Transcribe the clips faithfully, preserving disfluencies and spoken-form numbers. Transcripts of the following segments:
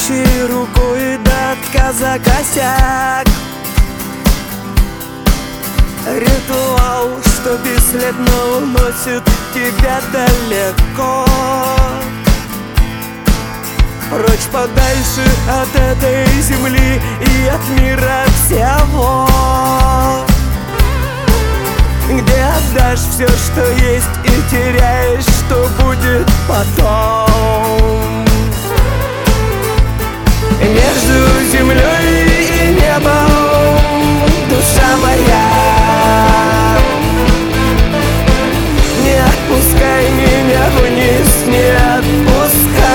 Дрожащей рукой до отказа косяк. Ритуал, что бесследно уносит тебя далеко, прочь подальше от этой земли и от мира всего, где отдашь все, что есть, и теряешь, что будет потом. Между землей и небом, душа моя, не отпускай меня вниз, не отпускай.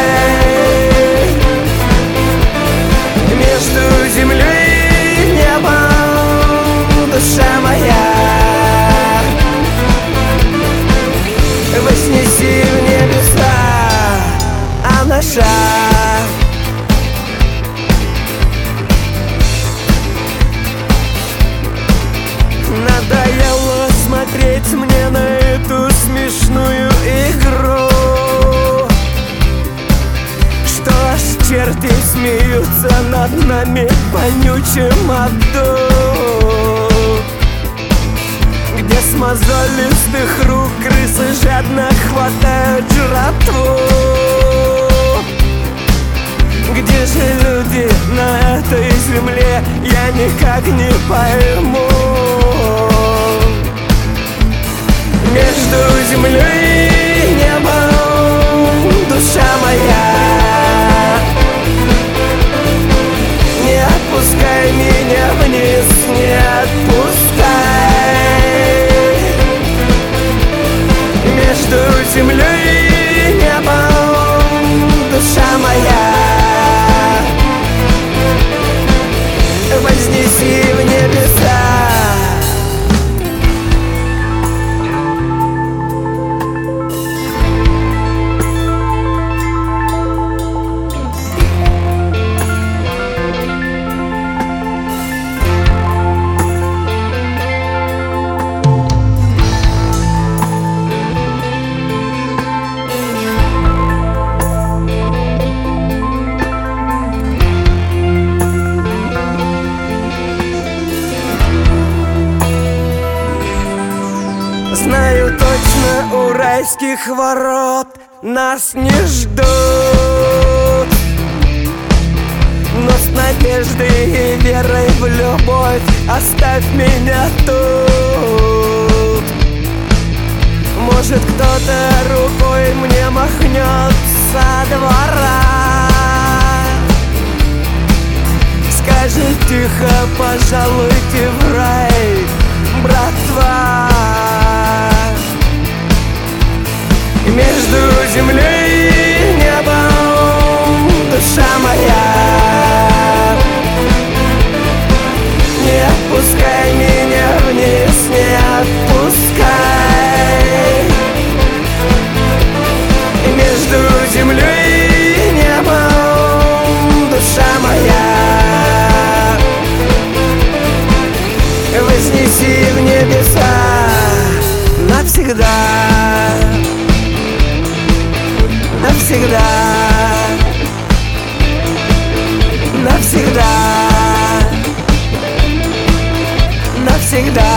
Между землей и небом, душа моя, вознеси в небеса, а наша надоело смотреть мне на эту смешную игру, что аж черти смеются над нами в вонючем аду, где с мозолистых рук крысы жадно хватают жратву. Где же люди на этой земле, я никак не пойму. Между землей и небом, душа моя, не отпускай меня вниз, не отпускай. Между землей и небом, душа моя, вознеси в небеса. Знаю точно, у райских ворот нас не ждут, но с надеждой и верой в любовь оставь меня тут. Может, кто-то рукой мне махнет со двора, скажет тихо: пожалуйте в рай, братва. Между землей и небом, душа моя, не отпускай меня вниз, не отпускай. Между землей и небом, душа моя, вознеси в небеса навсегда. Навсегда, навсегда, навсегда.